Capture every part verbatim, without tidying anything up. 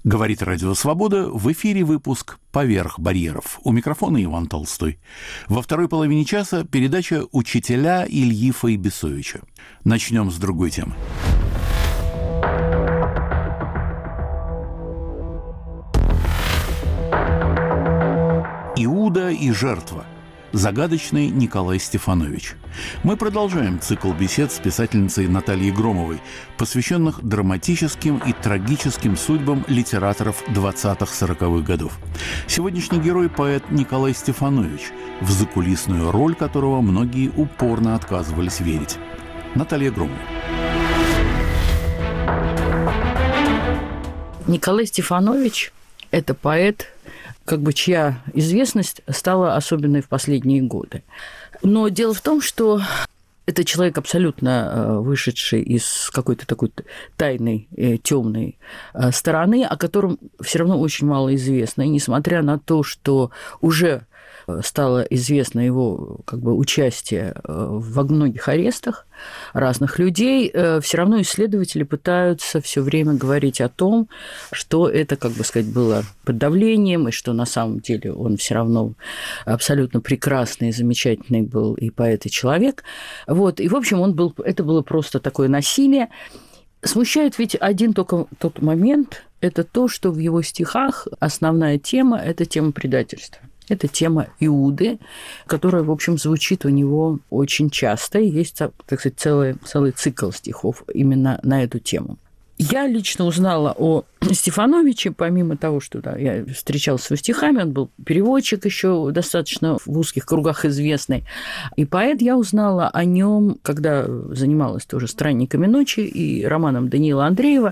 Говорит Радио Свобода, в эфире выпуск «Поверх барьеров». У микрофона Иван Толстой. Во второй половине часа передача «Учителя» Ильи Фаибисовича. Начнем с другой темы. Иуда и жертва. Загадочный Николай Стефанович. Мы продолжаем цикл бесед с писательницей Натальей Громовой, посвященных драматическим и трагическим судьбам литераторов двадцатых-сороковых годов. Сегодняшний герой – поэт Николай Стефанович, в закулисную роль которого многие упорно отказывались верить. Наталья Громова. Николай Стефанович – это поэт, как бы чья известность стала особенной в последние годы. Но дело в том, что это человек, абсолютно вышедший из какой-то такой тайной, темной стороны, о котором все равно очень мало известно. И несмотря на то, что уже стало известно его как бы участие во многих арестах разных людей, все равно исследователи пытаются все время говорить о том, что это, как бы сказать, было под давлением, и что на самом деле он все равно абсолютно прекрасный, замечательный был и поэт, и человек. Вот. И, в общем, он был, это было просто такое насилие. Смущает ведь один только тот момент, это то, что в его стихах основная тема – это тема предательства. Это тема Иуды, которая, в общем, звучит у него очень часто. И есть, так сказать, целый, целый цикл стихов именно на эту тему. Я лично узнала о Стефановиче, помимо того, что да, я встречалась с его стихами, он был переводчик еще достаточно в узких кругах известный. И поэт, я узнала о нем, когда занималась тоже «Странниками ночи» и романом Даниила Андреева.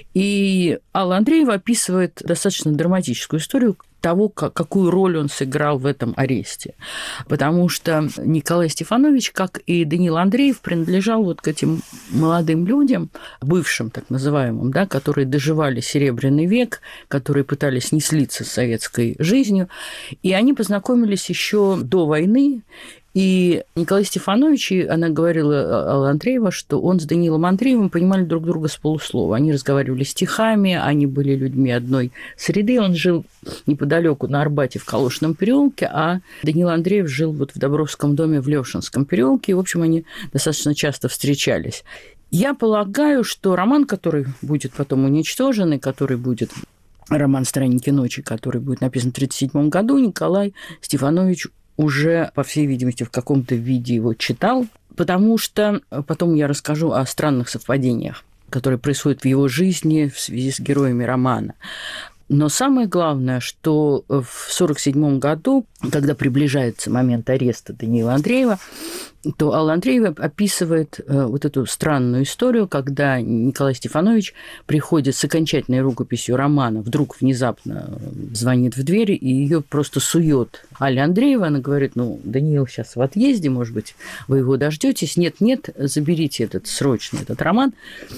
И Алла Андреева описывает достаточно драматическую историю того, какую роль он сыграл в этом аресте. Потому что Николай Стефанович, как и Даниил Андреев, принадлежал вот к этим молодым людям, бывшим так называемым, да, которые доживали Серебряный век, которые пытались не слиться с советской жизнью. И они познакомились еще до войны. И Николай Стефанович, и она говорила, Алла Андреева, что он с Даниилом Андреевым понимали друг друга с полуслова. Они разговаривали стихами, они были людьми одной среды. Он жил неподалеку на Арбате в Калошном переулке, а Даниил Андреев жил вот в Добровском доме в Лёшинском переулке. И, в общем, они достаточно часто встречались. Я полагаю, что роман, который будет потом уничтожен, и который будет роман «Странники ночи», который будет написан в тысяча девятьсот тридцать седьмом году, Николай Стефанович уже, по всей видимости, в каком-то виде его читал, потому что потом я расскажу о странных совпадениях, которые происходят в его жизни в связи с героями романа. Но самое главное, что в сорок седьмом году, когда приближается момент ареста Даниила Андреева, то Алла Андреева описывает вот эту странную историю, когда Николай Стефанович приходит с окончательной рукописью романа, вдруг внезапно звонит в дверь и ее просто сует Алле Андреева. Она говорит: ну, Даниил сейчас в отъезде, может быть, вы его дождетесь. Нет-нет, заберите этот срочно, этот роман.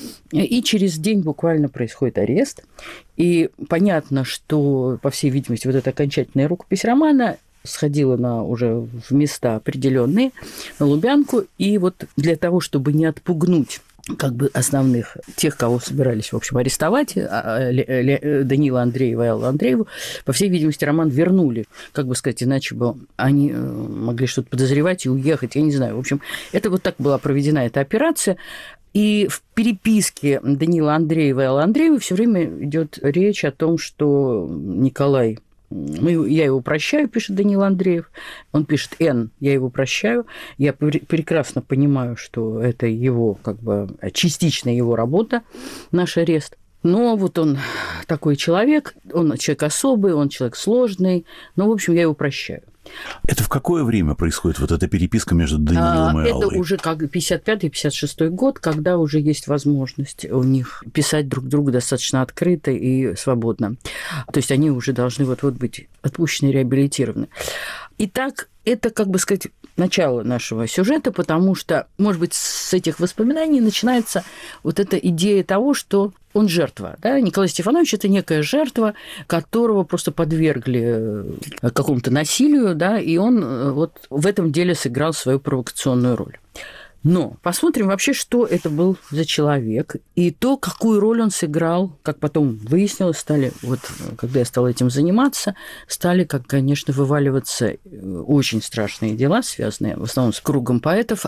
И через день буквально происходит арест. И понятно, что, по всей видимости, вот эта окончательная рукопись романа сходила на уже в места определенные, на Лубянку, и вот для того, чтобы не отпугнуть как бы основных, тех, кого собирались, в общем, арестовать, Даниила Андреева и Аллу Андрееву, по всей видимости, роман вернули, как бы сказать, иначе бы они могли что-то подозревать и уехать, я не знаю. В общем, это вот так была проведена эта операция. И в переписке Даниила Андреева и Аллы Андреевой все время идет речь о том, что Николай... Мы, я его прощаю, пишет Даниил Андреев. Он пишет: Н, я его прощаю. Я прекрасно понимаю, что это его, как бы, частично его работа, наш арест. Но вот он такой человек, он человек особый, он человек сложный. Но, в общем, я его прощаю. Это в какое время происходит вот эта переписка между Даниилом и Аллой? Это уже как пятьдесят пятый - пятьдесят шестой год, когда уже есть возможность у них писать друг другу достаточно открыто и свободно. То есть они уже должны вот-вот быть отпущены, реабилитированы. Итак, это, как бы сказать, начало нашего сюжета, потому что, может быть, с этих воспоминаний начинается вот эта идея того, что он жертва. Да? Николай Стефанович – это некая жертва, которого просто подвергли какому-то насилию, да, и он вот в этом деле сыграл свою провокационную роль. Но посмотрим вообще, что это был за человек, и то, какую роль он сыграл, как потом выяснилось, стали, вот когда я стала этим заниматься, стали, как, конечно, вываливаться очень страшные дела, связанные в основном с кругом поэтов.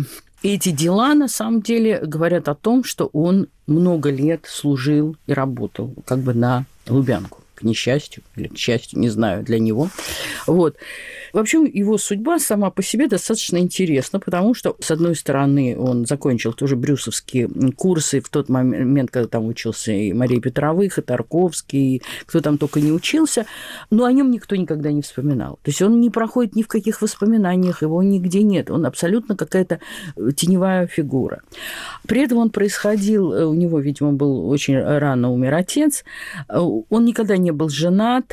Эти дела, на самом деле, говорят о том, что он много лет служил и работал как бы на Лубянку. К несчастью или к счастью, не знаю, для него. Вот. Вообще, его судьба сама по себе достаточно интересна, потому что, с одной стороны, он закончил тоже брюсовские курсы в тот момент, когда там учился и Мария Петровых, и Тарковский, и кто там только не учился, но о нем никто никогда не вспоминал. То есть он не проходит ни в каких воспоминаниях, его нигде нет. Он абсолютно какая-то теневая фигура. При этом он происходил, у него, видимо, был очень рано умер отец, он никогда не был женат,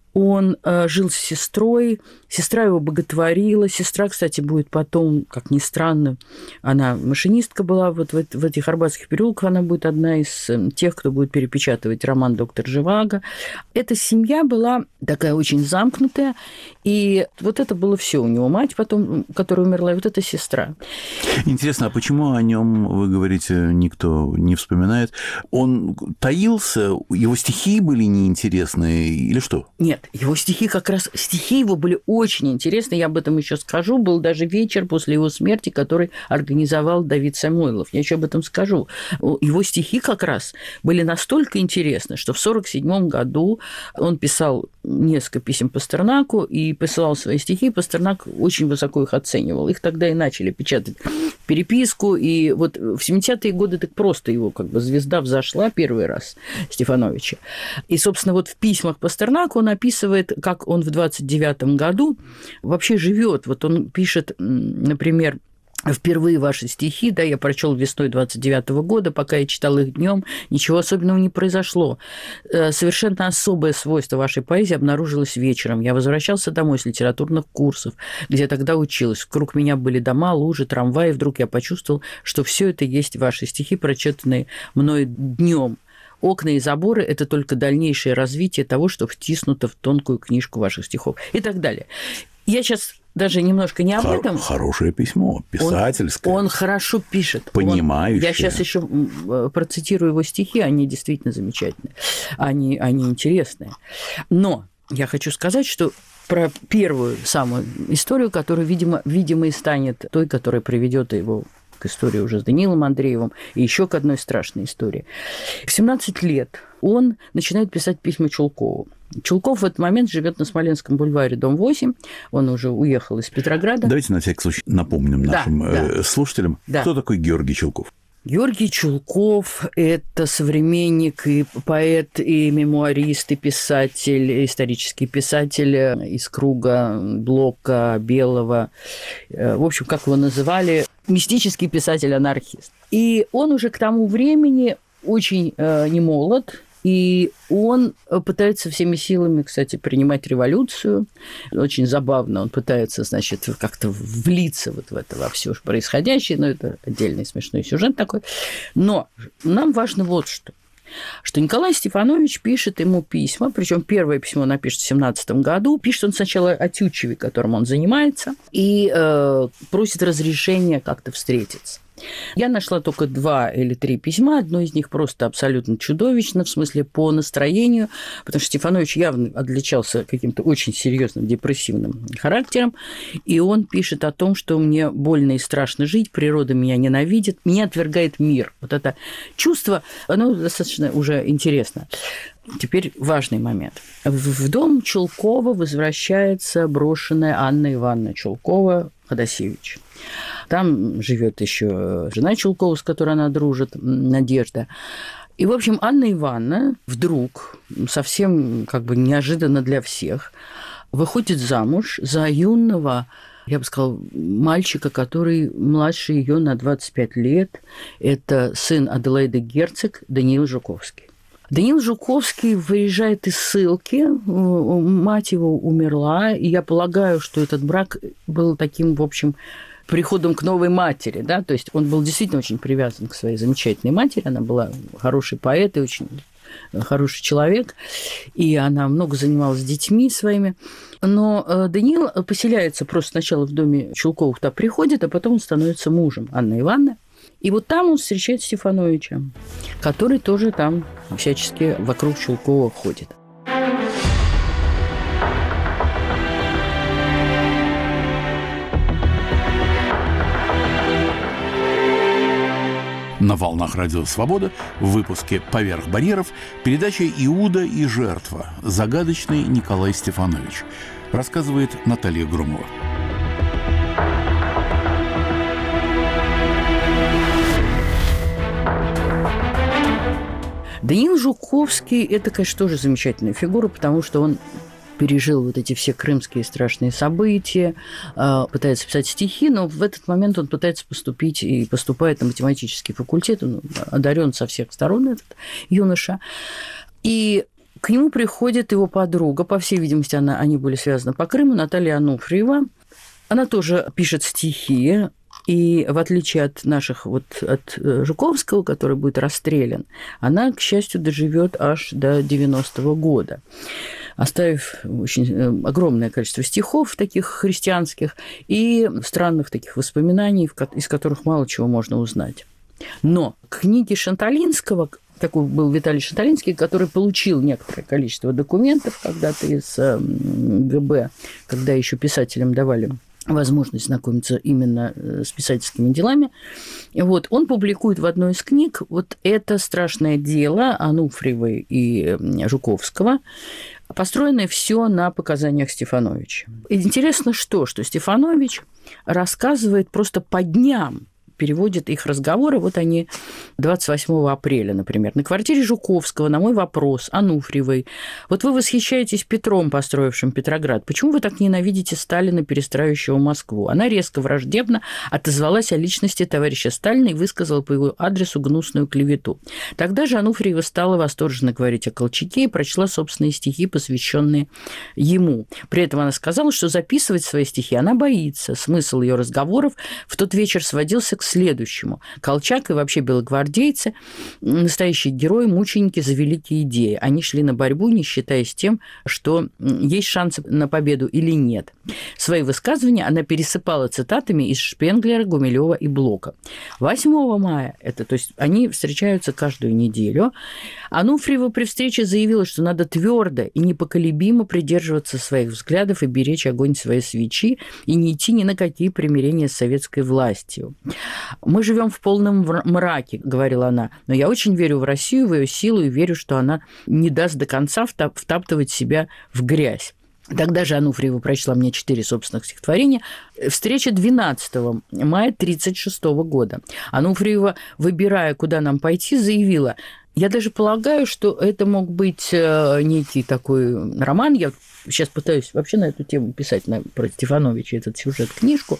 он э, жил с сестрой, сестра его боготворила. Сестра, кстати, будет потом, как ни странно, она машинистка была вот в, в этих Арбатских переулках, она будет одна из тех, кто будет перепечатывать роман «Доктор Живаго». Эта семья была такая очень замкнутая, и вот это было все у него. Мать потом, которая умерла, и вот эта сестра. Интересно, а почему о нем, вы говорите, никто не вспоминает? Он таился, его стихи были неинтересные или что? Нет. Его стихи как раз... Стихи его были очень интересны, я об этом еще скажу. Был даже вечер после его смерти, который организовал Давид Самойлов. Я еще об этом скажу. Его стихи как раз были настолько интересны, что в сорок седьмом году он писал несколько писем Пастернаку и посылал свои стихи. Пастернак очень высоко их оценивал. Их тогда и начали печатать переписку. И вот в семидесятые годы так просто его как бы звезда взошла первый раз Стефановича. И, собственно, вот в письмах Пастернаку он описывает, как он в двадцать девятом году вообще живет. Вот он пишет, например, впервые ваши стихи, да, я прочел весной двадцать девятого года, пока я читал их днем, ничего особенного не произошло. Совершенно особое свойство вашей поэзии обнаружилось вечером. Я возвращался домой с литературных курсов, где тогда училась. Вокруг меня были дома, лужи, трамваи. Вдруг я почувствовал, что все это есть ваши стихи, прочитанные мной днем. Окна и заборы – это только дальнейшее развитие того, что втиснуто в тонкую книжку ваших стихов и так далее. Я сейчас даже немножко не об этом. Хорошее письмо, писательское. Он, он хорошо пишет. Понимающее. Он, я сейчас еще процитирую его стихи, они действительно замечательные, они, они интересные. Но я хочу сказать, что про первую самую историю, которая, видимо, видимо, и станет той, которая приведет его к истории уже с Даниилом Андреевым и еще к одной страшной истории. В семнадцать лет он начинает писать письма Чулкову. Чулков в этот момент живет на Смоленском бульваре, дом восемь. Он уже уехал из Петрограда. Давайте на всякий случай напомним да, нашим да. слушателям, да. кто такой Георгий Чулков. Георгий Чулков – это современник и поэт, и мемуарист, и писатель, исторический писатель из круга Блока, Белого. В общем, как его называли, мистический писатель-анархист. И он уже к тому времени очень э, немолод, и он пытается всеми силами, кстати, принимать революцию. Очень забавно, он пытается, значит, как-то влиться вот в это во все происходящее, но это отдельный смешной сюжет такой. Но нам важно вот что. Что Николай Стефанович пишет ему письма, причем первое письмо напишет в семнадцатом году. Пишет он сначала о Тютчеве, которым он занимается, и э, просит разрешения как-то встретиться. Я нашла только два или три письма. Одно из них просто абсолютно чудовищно, в смысле по настроению, потому что Стефанович явно отличался каким-то очень серьезным депрессивным характером. И он пишет о том, что мне больно и страшно жить, природа меня ненавидит, меня отвергает мир. Вот это чувство, оно достаточно уже интересно. Теперь важный момент. В дом Чулкова возвращается брошенная Анна Ивановна Чулкова Ходосевич. Там живет еще жена Чулкова, с которой она дружит, Надежда. И, в общем, Анна Ивановна вдруг, совсем как бы неожиданно для всех, выходит замуж за юного, я бы сказала, мальчика, который младше ее на двадцать пять лет. Это сын Аделаиды Герцог Даниил Жуковский. Даниил Жуковский выезжает из ссылки, мать его умерла, и я полагаю, что этот брак был таким, в общем, приходом к новой матери, да, то есть он был действительно очень привязан к своей замечательной матери, она была хороший поэт и очень хороший человек, и она много занималась с детьми своими. Но Даниил поселяется просто сначала в доме Чулковых, туда приходит, а потом он становится мужем Анны Ивановны. И вот там он встречает Стефановича, который тоже там всячески вокруг Чулкова ходит. На волнах Радио Свобода в выпуске «Поверх барьеров» передача «Иуда и жертва. Загадочный Николай Стефанович». Рассказывает Наталья Громова. Даниил Жуковский – это, конечно, тоже замечательная фигура, потому что он пережил вот эти все крымские страшные события, пытается писать стихи, но в этот момент он пытается поступить и поступает на математический факультет, он одарен со всех сторон, этот юноша. И к нему приходит его подруга, по всей видимости, она, они были связаны по Крыму, Наталья Ануфриева. Она тоже пишет стихи, и в отличие от наших, вот от Жуковского, который будет расстрелян, она, к счастью, доживет аж до девяностого года, оставив очень огромное количество стихов таких христианских и странных таких воспоминаний, из которых мало чего можно узнать. Но книги Шанталинского, такой был Виталий Шанталинский, который получил некоторое количество документов когда-то из ГБ, когда еще писателям давали возможность знакомиться именно с писательскими делами. Вот, он публикует в одной из книг вот это страшное дело Ануфриевой и Жуковского, построенное все на показаниях Стефановича. И интересно что, что Стефанович рассказывает просто по дням, переводит их разговоры. Вот они двадцать восьмого апреля, например. На квартире Жуковского на мой вопрос Ануфриевой: вот вы восхищаетесь Петром, построившим Петроград. Почему вы так ненавидите Сталина, перестраивающего Москву? Она резко враждебно отозвалась о личности товарища Сталина и высказала по его адресу гнусную клевету. Тогда же Ануфриева стала восторженно говорить о Колчаке и прочла собственные стихи, посвященные ему. При этом она сказала, что записывать свои стихи она боится. Смысл ее разговоров в тот вечер сводился к следующему. Колчак и вообще белогвардейцы – настоящие герои, мученики за великие идеи. Они шли на борьбу, не считаясь тем, что есть шансы на победу или нет. Свои высказывания она пересыпала цитатами из Шпенглера, Гумилева и Блока. восьмого мая, это, то есть они встречаются каждую неделю, Ануфриева при встрече заявила, что надо твердо и непоколебимо придерживаться своих взглядов и беречь огонь своей свечи и не идти ни на какие примирения с советской властью. «Мы живем в полном мраке», — говорила она, «но я очень верю в Россию, в ее силу и верю, что она не даст до конца втаптывать себя в грязь». Тогда же Ануфриева прочла мне четыре собственных стихотворения. Встреча двенадцатого мая тысяча девятьсот тридцать шестого года. Ануфриева, выбирая, куда нам пойти, заявила: «Я даже полагаю, что это мог быть некий такой роман». Я сейчас пытаюсь вообще на эту тему писать, на, про Стефановича, этот сюжет, книжку.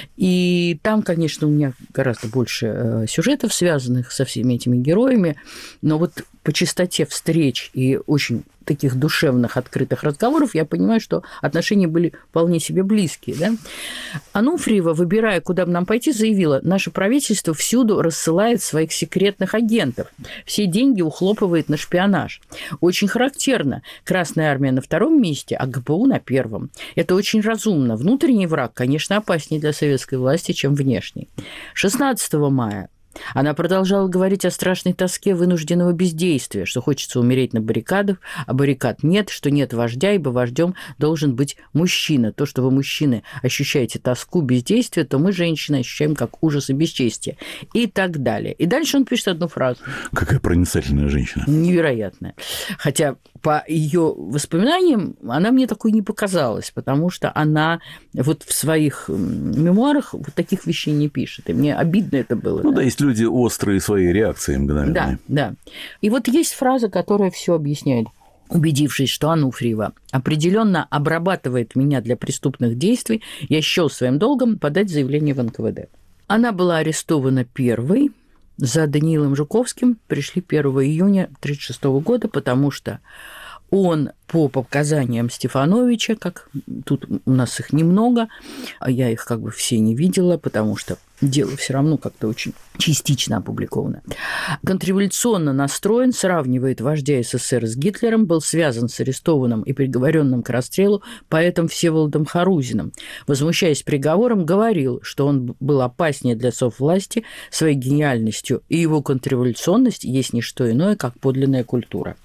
И там, конечно, у меня гораздо больше сюжетов, связанных со всеми этими героями. Но вот по частоте встреч и очень таких душевных, открытых разговоров я понимаю, что отношения были вполне себе близкие. Да? Ануфриева, выбирая, куда бы нам пойти, заявила: «Наше правительство всюду рассылает своих секретных агентов. Все деньги ухлопывает на шпионаж. Очень характерно. Красная армия на втором месте, а ГПУ на первом. Это очень разумно. Внутренний враг, конечно, опаснее для советской власти, чем внешний». шестнадцатого мая она продолжала говорить о страшной тоске вынужденного бездействия, что хочется умереть на баррикадах, а баррикад нет, что нет вождя, ибо вождем должен быть мужчина. То, что вы, мужчины, ощущаете тоску, бездействие, то мы, женщины, ощущаем как ужас и бесчестие. И так далее. И дальше он пишет одну фразу. Какая проницательная женщина. Невероятная. Хотя по ее воспоминаниям она мне такой не показалась, потому что она вот в своих мемуарах вот таких вещей не пишет. И мне обидно это было. Ну да, да, есть люди острые свои реакции мгновенные. Да, да. И вот есть фраза, которая все объясняет. Убедившись, что Ануфриева определенно обрабатывает меня для преступных действий, я счел своим долгом подать заявление в эн ка вэ дэ. Она была арестована первой. За Даниилом Жуковским пришли первого июня тысяча девятьсот тридцать шестого года, потому что Он, по показаниям Стефановича, как тут у нас их немного, а я их как бы все не видела, потому что дело все равно как-то очень частично опубликовано. Контрреволюционно настроен, сравнивает вождя СССР с Гитлером, был связан с арестованным и приговоренным к расстрелу поэтом Всеволодом Харузиным. Возмущаясь приговором, говорил, что он был опаснее для соввласти своей гениальностью, и его контрреволюционность есть не что иное, как подлинная культура.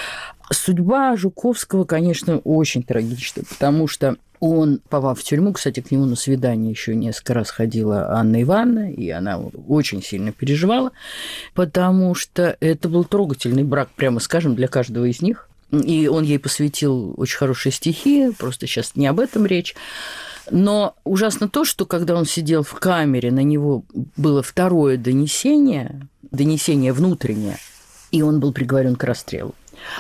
Судьба Жуковского, конечно, очень трагична, потому что он, попав в тюрьму, кстати, к нему на свидание еще несколько раз ходила Анна Ивановна, и она очень сильно переживала, потому что это был трогательный брак, прямо скажем, для каждого из них. И он ей посвятил очень хорошие стихи, просто сейчас не об этом речь. Но ужасно то, что когда он сидел в камере, на него было второе донесение, донесение внутреннее, и он был приговорен к расстрелу.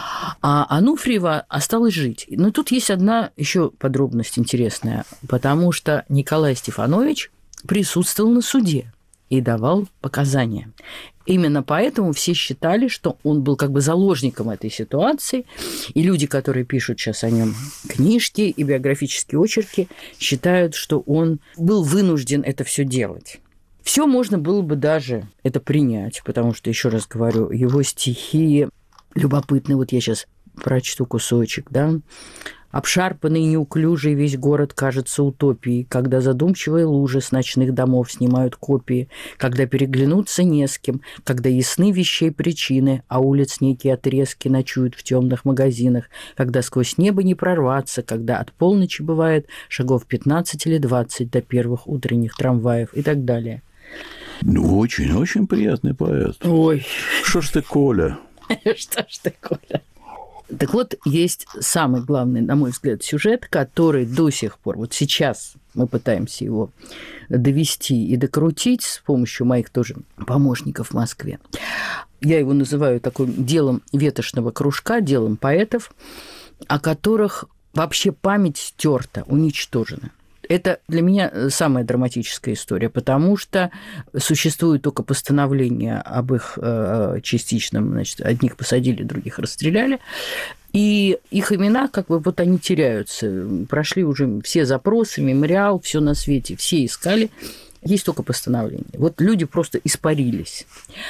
А Ануфриева осталась жить. Но тут есть одна еще подробность интересная, потому что Николай Стефанович присутствовал на суде и давал показания. Именно поэтому все считали, что он был как бы заложником этой ситуации, и люди, которые пишут сейчас о нем книжки и биографические очерки, считают, что он был вынужден это все делать. Все можно было бы даже это принять, потому что, еще раз говорю, его стихи любопытный, вот я сейчас прочту кусочек, да. Обшарпанный и неуклюжий весь город кажется утопией, когда задумчивые лужи с ночных домов снимают копии, когда переглянуться не с кем, когда ясны вещей причины, а улиц некие отрезки ночуют в темных магазинах, когда сквозь небо не прорваться, когда от полночи бывает шагов пятнадцать или двадцать до первых утренних трамваев и так далее. Ну, очень-очень приятный поэт. Ой. Что ж ты, Коля? Что ж ты, Коля? Так вот, есть самый главный, на мой взгляд, сюжет, который до сих пор, вот сейчас мы пытаемся его довести и докрутить с помощью моих тоже помощников в Москве. Я его называю таким делом ветошного кружка, делом поэтов, о которых вообще память стерта, уничтожена. Это для меня самая драматическая история, потому что существует только постановление об их частичном, значит, одних посадили, других расстреляли, и их имена, как бы, вот они теряются. Прошли уже все запросы, мемориал, все на свете, все искали, есть только постановление. Вот люди просто испарились.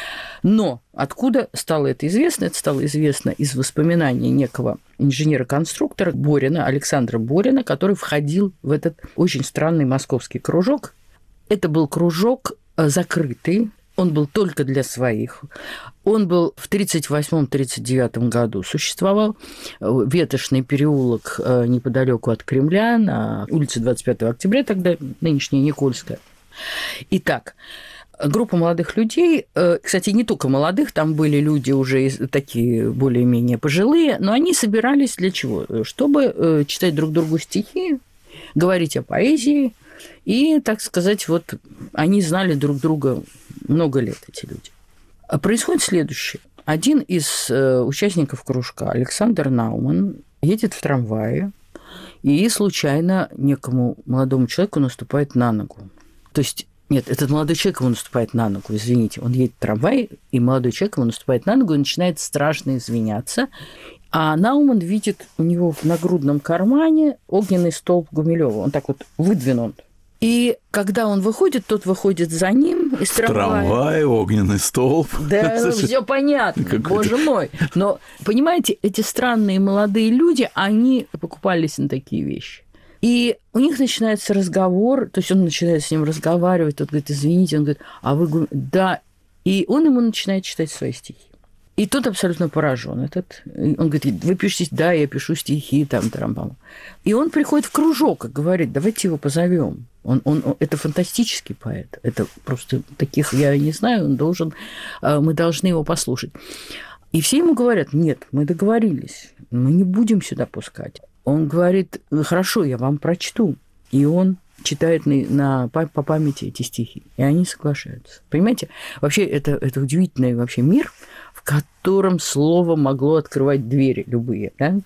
Но откуда стало это известно? Это стало известно из воспоминаний некого инженера-конструктора Борина, Александра Борина, который входил в этот очень странный московский кружок. Это был кружок закрытый, он был только для своих. Он был в тридцать восьмом — тридцать девятом году существовал. Ветошный переулок неподалеку от Кремля, на улице двадцать пятого октября, тогда нынешняя Никольская. Итак, группа молодых людей, кстати, не только молодых, там были люди уже такие более-менее пожилые, но они собирались для чего? Чтобы читать друг другу стихи, говорить о поэзии, и, так сказать, вот они знали друг друга много лет, эти люди. Происходит следующее. Один из участников кружка, Александр Науман, едет в трамвае, и случайно некому молодому человеку наступает на ногу. То есть, нет, этот молодой человек ему наступает на ногу, извините. Он едет в трамвай, и молодой человек ему наступает на ногу и начинает страшно извиняться. А Науман видит у него в нагрудном кармане огненный столб Гумилёва. Он так вот выдвинут. И когда он выходит, тот выходит за ним из трамвая. Трамвай, огненный столб. Да, все понятно, боже мой. Но, понимаете, эти странные молодые люди, они покупались на такие вещи. И у них начинается разговор, то есть он начинает с ним разговаривать, тот говорит, извините, он говорит, а вы... Да, и он ему начинает читать свои стихи. И тот абсолютно поражен. Этот, он говорит, вы пишете, да, я пишу стихи, там, там, и он приходит в кружок и говорит, давайте его позовем. Он, он, он, это фантастический поэт. Это просто таких я не знаю, он должен, мы должны его послушать. И все ему говорят, нет, мы договорились, мы не будем сюда пускать. Он говорит, хорошо, я вам прочту. И он читает на, на, по памяти эти стихи. И они соглашаются. Понимаете? Вообще, это, это удивительный вообще мир, в котором слово могло открывать двери любые. Да?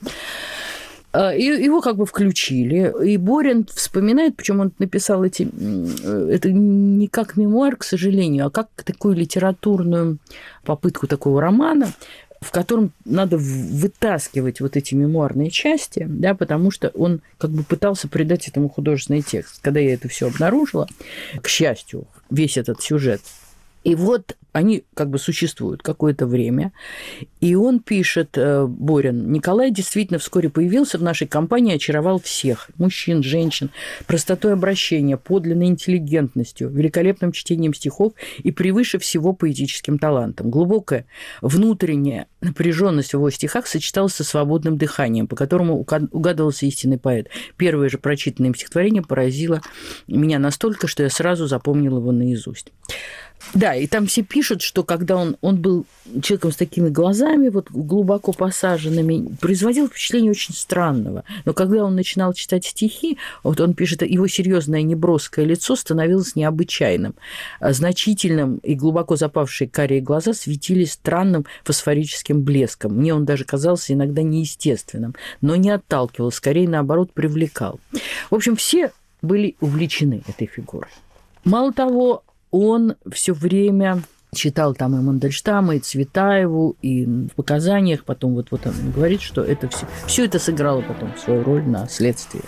И его как бы включили. И Борин вспоминает, причем он написал эти... Это не как мемуар, к сожалению, а как такую литературную попытку такого романа. в котором надо вытаскивать вот эти мемуарные части, да, потому что он как бы пытался придать этому художественный текст. Когда я это все обнаружила, к счастью, весь этот сюжет. И вот они как бы существуют какое-то время. И он пишет, Борин: «Николай действительно вскоре появился в нашей компании, очаровал всех. Мужчин, женщин, простотой обращения, подлинной интеллигентностью, великолепным чтением стихов и превыше всего поэтическим талантом. Глубокая внутренняя напряженность в его стихах сочеталась со свободным дыханием, по которому угадывался истинный поэт. Первое же прочитанное им стихотворение поразило меня настолько, что я сразу запомнила его наизусть». Да, и там все пишут, что когда он, он был человеком с такими глазами, вот глубоко посаженными, производил впечатление очень странного. Но когда он начинал читать стихи, вот он пишет, его серьезное неброское лицо становилось необычайным. Значительным и глубоко запавшие карие глаза светились странным фосфорическим блеском. Мне он даже казался иногда неестественным, но не отталкивал, скорее, наоборот, привлекал. В общем, все были увлечены этой фигурой. Мало того, он все время читал там и Мандельштама, и Цветаеву, и в показаниях потом вот, вот он говорит, что это все, все это сыграло потом свою роль на следствии.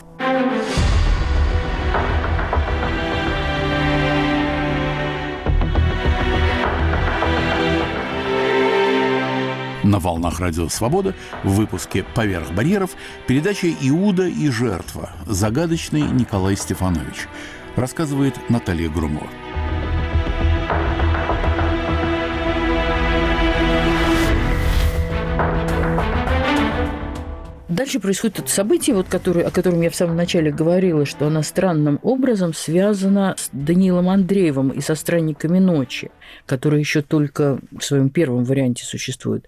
На волнах Радио Свобода в выпуске «Поверх барьеров» передача «Иуда и жертва. Загадочный Николай Стефанович». Рассказывает Наталья Громова. Дальше происходит это событие, вот, которое, о котором я в самом начале говорила, что оно странным образом связано с Даниилом Андреевым и со «Странниками ночи», которые еще только в своем первом варианте существуют.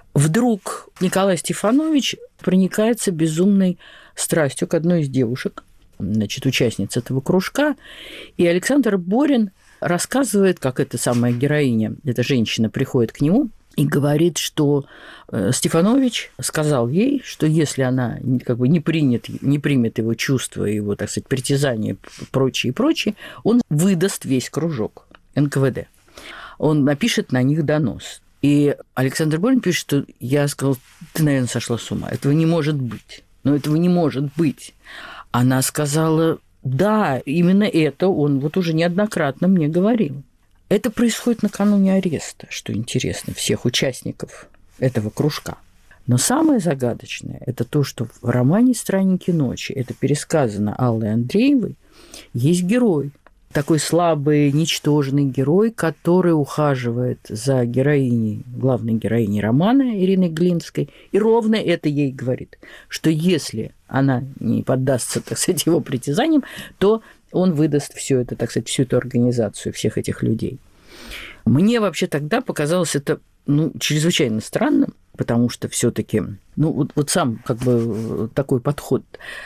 Вдруг Николай Стефанович проникается безумной страстью к одной из девушек, значит, участниц этого кружка, и Александр Борин рассказывает, как эта самая героиня, эта женщина, приходит к нему и говорит, что Стефанович сказал ей, что если она как бы не, принят, не примет его чувства, его, так сказать, притязания, прочее и прочее, он выдаст весь кружок эн ка вэ дэ. Он напишет на них донос. И Александр Борин пишет, что я сказал: ты, наверное, сошла с ума. Этого не может быть. Но этого не может быть. Она сказала: да, именно это он вот уже неоднократно мне говорил. Это происходит накануне ареста, что интересно, всех участников этого кружка. Но самое загадочное – это то, что в романе «Странники ночи», это пересказано Аллой Андреевой, есть герой. Такой слабый, ничтожный герой, который ухаживает за героиней, главной героиней романа Ириной Глинской, и ровно это ей говорит, что если она не поддастся, так сказать, его притязаниям, то он выдаст всю эту, так сказать, всю эту организацию всех этих людей. Мне вообще тогда показалось это, ну, чрезвычайно странным, потому что все-таки, ну, вот, вот сам как бы такой подход,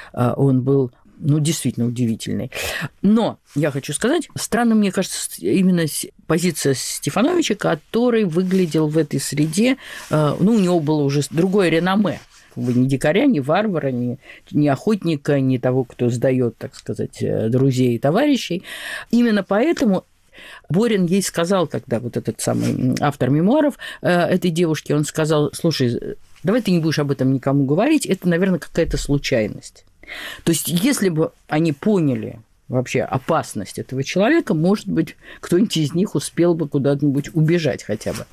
он был, ну, действительно удивительный. Но я хочу сказать, странным, мне кажется, именно позиция Стефановича, который выглядел в этой среде, ну, у него было уже другое реноме. Ни дикаря, ни варвара, ни, ни охотника, ни того, кто сдает, так сказать, друзей и товарищей. Именно поэтому Борин ей сказал, когда вот этот самый автор мемуаров этой девушки, он сказал: слушай, давай ты не будешь об этом никому говорить, это, наверное, какая-то случайность. То есть, если бы они поняли вообще опасность этого человека, может быть, кто-нибудь из них успел бы куда-нибудь убежать хотя бы.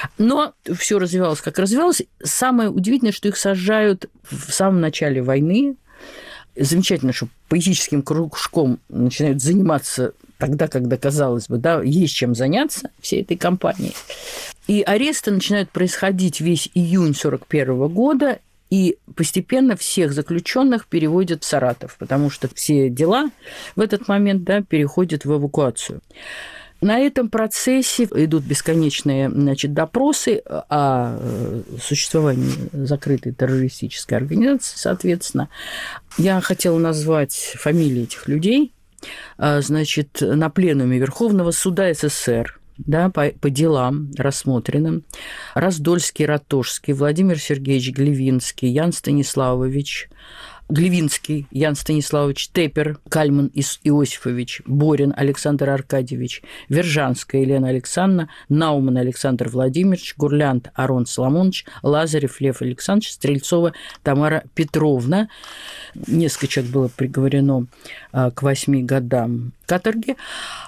Но все развивалось, как развивалось. Самое удивительное, что их сажают в самом начале войны. Замечательно, что поэтическим кружком начинают заниматься тогда, когда, казалось бы, да, есть чем заняться всей этой компанией. И аресты начинают происходить весь июнь сорок первого года, и постепенно всех заключенных переводят в Саратов, потому что все дела в этот момент, да, переходят в эвакуацию. На этом процессе идут бесконечные, значит, допросы о существовании закрытой террористической организации, соответственно. Я хотела назвать фамилии этих людей. Значит, на пленуме Верховного суда эс эс эс эр, да, по, по делам рассмотренным: Раздольский, Ратожский, Владимир Сергеевич Глевинский, Ян Станиславович, Глевинский Ян Станиславович, Теппер Кальман Иосифович, Борин Александр Аркадьевич, Вержанская Елена Александровна, Науман Александр Владимирович, Гурлянт Арон Соломонович, Лазарев Лев Александрович, Стрельцова Тамара Петровна. Несколько человек было приговорено к восьми годам каторги,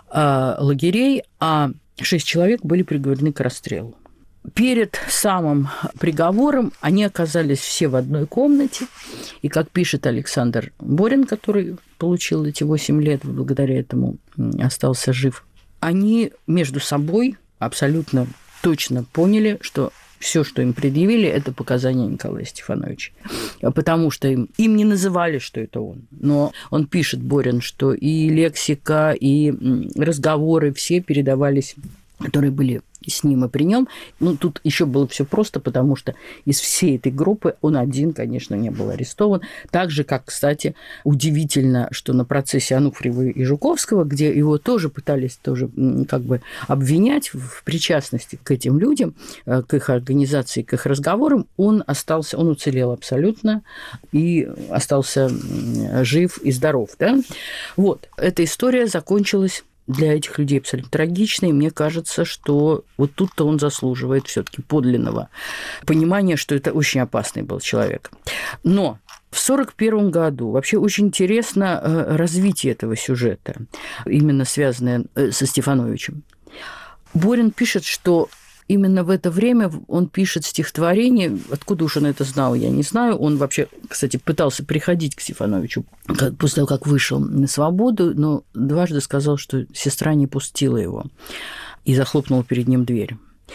лагерей, а шесть человек были приговорены к расстрелу. Перед самым приговором они оказались все в одной комнате, и, как пишет Александр Борин, который получил эти восемь лет, благодаря этому остался жив, они между собой абсолютно точно поняли, что все, что им предъявили, это показания Николая Стефановича. Потому что им, им не называли, что это он. Но он пишет, Борин, что и лексика, и разговоры все передавались, которые были с ним и при нем. Ну, тут еще было все просто, потому что из всей этой группы он один, конечно, не был арестован. Так же, как, кстати, удивительно, что на процессе Ануфриева и Жуковского, где его тоже пытались тоже как бы обвинять в причастности к этим людям, к их организации, к их разговорам, он остался, он уцелел абсолютно и остался жив и здоров. Да? Вот, эта история закончилась для этих людей абсолютно трагичный. Мне кажется, что вот тут-то он заслуживает все-таки подлинного понимания, что это очень опасный был человек. Но в сорок первом году вообще очень интересно развитие этого сюжета, именно связанное со Стефановичем. Борин пишет, что именно в это время он пишет стихотворение. Откуда уж он это знал, я не знаю. Он вообще, кстати, пытался приходить к Стефановичу после того, как вышел на свободу, но дважды сказал, что сестра не пустила его и захлопнула перед ним дверь.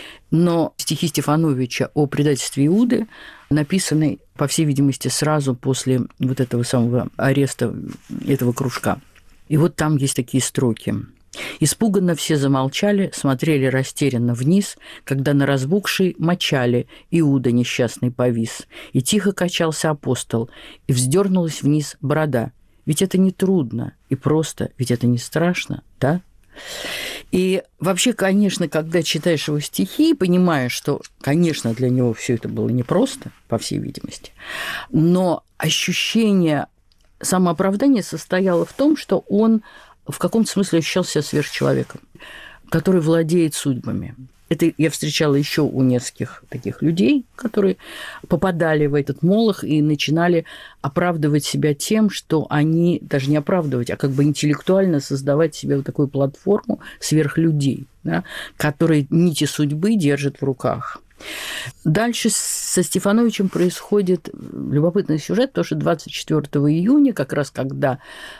Но стихи Стефановича о предательстве Иуды написаны, по всей видимости, сразу после вот этого самого ареста этого кружка. И вот там есть такие строки. Испуганно все замолчали, смотрели растерянно вниз, когда на разбухшей мочали Иуда несчастный повис, и тихо качался апостол, и вздернулась вниз борода. Ведь это не трудно и просто, ведь это не страшно, да? И вообще, конечно, когда читаешь его стихи, понимаешь, что, конечно, для него все это было непросто, по всей видимости, но ощущение самооправдания состояло в том, что он в каком-то смысле ощущал себя сверхчеловеком, который владеет судьбами. Это я встречала еще у нескольких таких людей, которые попадали в этот молох и начинали оправдывать себя тем, что они, даже не оправдывать, а как бы интеллектуально создавать себе вот такую платформу сверхлюдей, да, которые нити судьбы держат в руках. Дальше со Стефановичем происходит любопытный сюжет, потому что двадцать четвёртого июня, как раз когда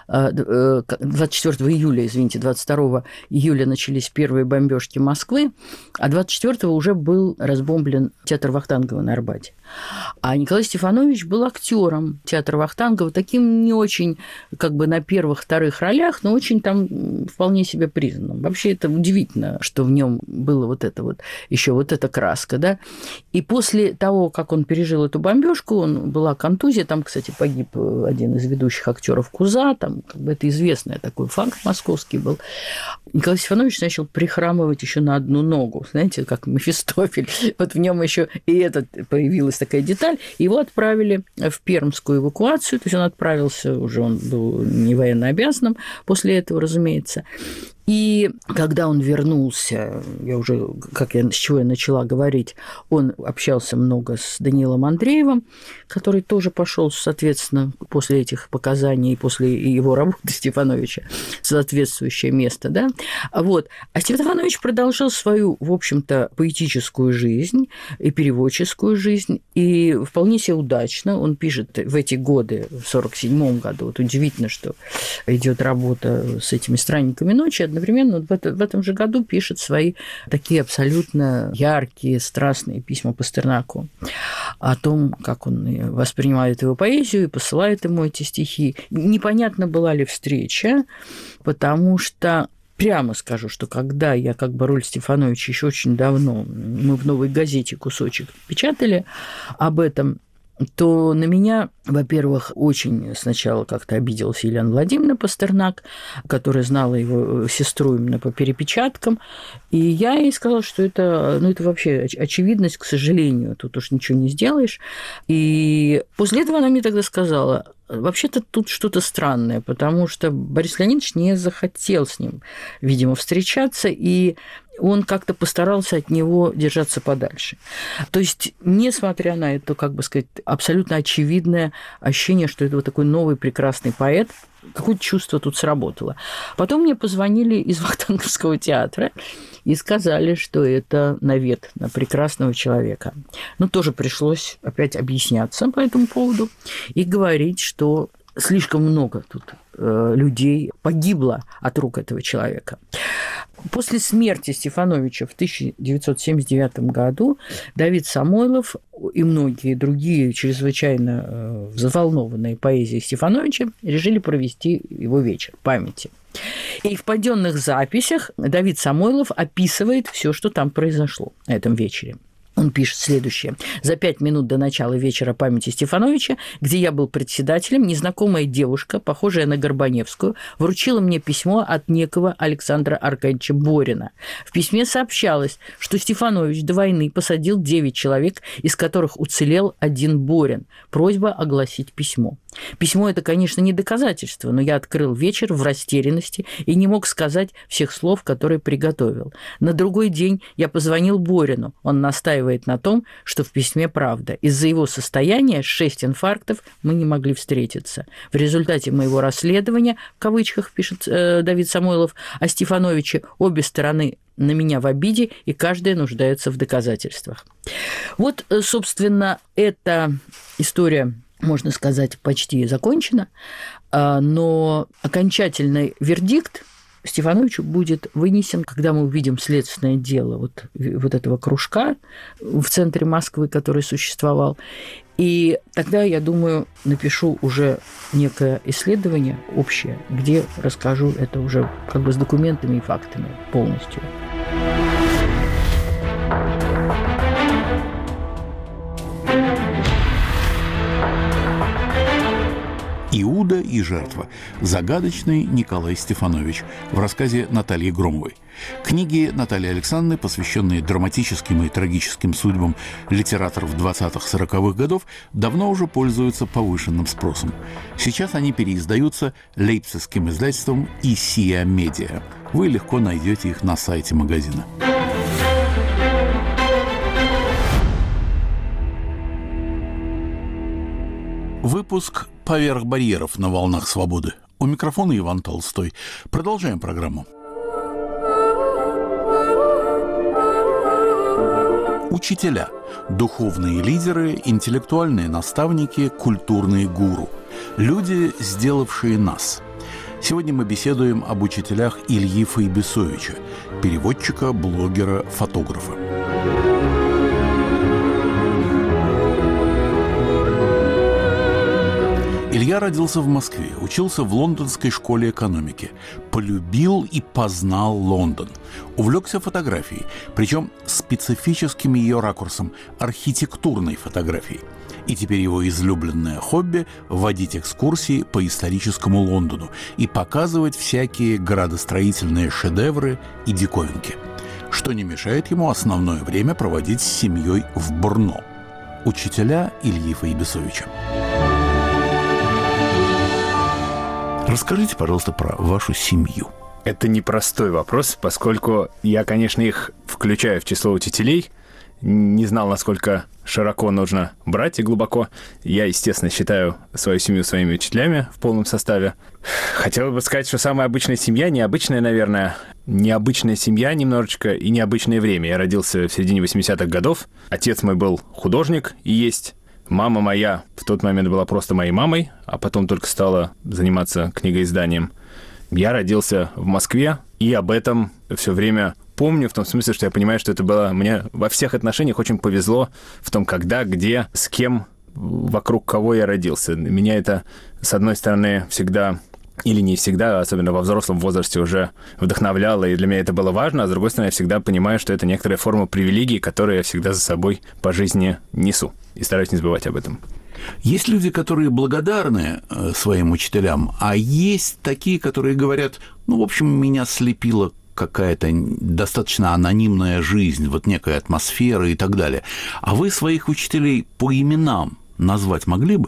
двадцать четвёртого июля, извините, двадцать второго июля начались первые бомбежки Москвы, а двадцать четвёртого уже был разбомблен театр Вахтангова на Арбате. А Николай Стефанович был актером театра Вахтангова, таким не очень как бы на первых-вторых ролях, но очень там вполне себе признанным. Вообще это удивительно, что в нем было вот это вот, еще вот эта краска, да. И после того, как он пережил эту бомбежку, он была контузия, там, кстати, погиб один из ведущих актеров Куза, там как бы это известный такой факт московский был. Николай Стефанович начал прихрамывать еще на одну ногу, знаете, как Мефистофель. Вот в нем еще и этот появилась такая деталь. Его отправили в пермскую эвакуацию, то есть он отправился, уже он был не военно обязанным после этого, разумеется. И когда он вернулся, я уже, как я, с чего я начала говорить, он общался много с Даниилом Андреевым, который тоже пошел, соответственно, после этих показаний и после его работы Стефановича в соответствующее место, да, вот. А Стефанович продолжал свою, в общем-то, поэтическую жизнь и переводческую жизнь, и вполне себе удачно. Он пишет в эти годы, в сорок седьмом году, вот удивительно, что идет работа с этими «Странниками ночи», одновременно в, это, в этом же году пишет свои такие абсолютно яркие, страстные письма Пастернаку о том, как он воспринимает его поэзию и посылает ему эти стихи. Непонятно, была ли встреча, потому что прямо скажу, что когда я как бы роль Стефановича еще очень давно, мы в «Новой газете» кусочек печатали об этом, то на меня, во-первых, очень сначала как-то обиделась Елена Владимировна Пастернак, которая знала его сестру именно по перепечаткам, и я ей сказала, что это, ну, это вообще очевидность, к сожалению, тут уж ничего не сделаешь. И после этого она мне тогда сказала: Вообще-то тут что-то странное, потому что Борис Леонидович не захотел с ним, видимо, встречаться, и он как-то постарался от него держаться подальше. То есть, несмотря на это, как бы сказать, абсолютно очевидное ощущение, что это вот такой новый прекрасный поэт, какое-то чувство тут сработало. Потом мне позвонили из Вахтанговского театра и сказали, что это навет на прекрасного человека. Ну, тоже пришлось опять объясняться по этому поводу и говорить, что слишком много тут э, людей погибло от рук этого человека. После смерти Стефановича в тысяча девятьсот семьдесят девятом году Давид Самойлов и многие другие чрезвычайно э, взволнованные поэзией Стефановича решили провести его вечер памяти. И в поддённых записях Давид Самойлов описывает все, что там произошло на этом вечере. Он пишет следующее. «За пять минут до начала вечера памяти Стефановича, где я был председателем, незнакомая девушка, похожая на Горбаневскую, вручила мне письмо от некого Александра Аркадьевича Борина. В письме сообщалось, что Стефанович до войны посадил девять человек, из которых уцелел один Борин. Просьба огласить письмо. Письмо это, конечно, не доказательство, но я открыл вечер в растерянности и не мог сказать всех слов, которые приготовил. На другой день я позвонил Борину. Он настаивает на том, что в письме правда. Из-за его состояния шесть инфарктов мы не могли встретиться. В результате моего расследования, в кавычках пишет э, Давид Самойлов, о Стефановиче обе стороны на меня в обиде, и каждая нуждается в доказательствах». Вот, собственно, эта история, можно сказать, почти закончена, но окончательный вердикт Стефановичу будет вынесен, когда мы увидим следственное дело вот, вот этого кружка в центре Москвы, который существовал. И тогда, я думаю, напишу уже некое исследование общее, где расскажу это уже как бы с документами и фактами полностью. «Иуда и жертва. Загадочный Николай Стефанович» в рассказе Натальи Громовой. Книги Натальи Александровны, посвященные драматическим и трагическим судьбам литераторов двадцатых-сороковых годов, давно уже пользуются повышенным спросом. Сейчас они переиздаются лейпцигским издательством «Исия Медиа». Вы легко найдете их на сайте магазина. Выпуск «Поверх барьеров» на волнах свободы. У микрофона Иван Толстой. Продолжаем программу. Учителя, духовные лидеры, интеллектуальные наставники, культурные гуру. Люди, сделавшие нас. Сегодня мы беседуем об учителях Ильи Фейбисовича, переводчика, блогера, фотографа. Илья родился в Москве, учился в Лондонской школе экономики, полюбил и познал Лондон, увлекся фотографией, причем специфическим ее ракурсом, архитектурной фотографией. И теперь его излюбленное хобби – водить экскурсии по историческому Лондону и показывать всякие градостроительные шедевры и диковинки, что не мешает ему основное время проводить с семьей в Брно. Учителя Ильи Фейбисовича. Расскажите, пожалуйста, про вашу семью. Это непростой вопрос, поскольку я, конечно, их включаю в число учителей, не знал, насколько широко нужно брать и глубоко. Я, естественно, считаю свою семью своими учителями в полном составе. Хотел бы сказать, что самая обычная семья, необычная, наверное, необычная семья немножечко и необычное время. Я родился в середине восьмидесятых годов. Отец мой был художник и есть. Мама моя в тот момент была просто моей мамой, а потом только стала заниматься книгоизданием. Я родился в Москве, и об этом все время помню, в том смысле, что я понимаю, что это было мне во всех отношениях очень повезло в том, когда, где, с кем, вокруг кого я родился. Меня это, с одной стороны, всегда, или не всегда, особенно во взрослом возрасте, уже вдохновляло, и для меня это было важно, а с другой стороны, я всегда понимаю, что это некоторая форма привилегии, которую я всегда за собой по жизни несу, и стараюсь не забывать об этом. Есть люди, которые благодарны своим учителям, а есть такие, которые говорят, ну, в общем, меня слепила какая-то достаточно анонимная жизнь, вот некая атмосфера и так далее. А вы своих учителей по именам назвать могли бы?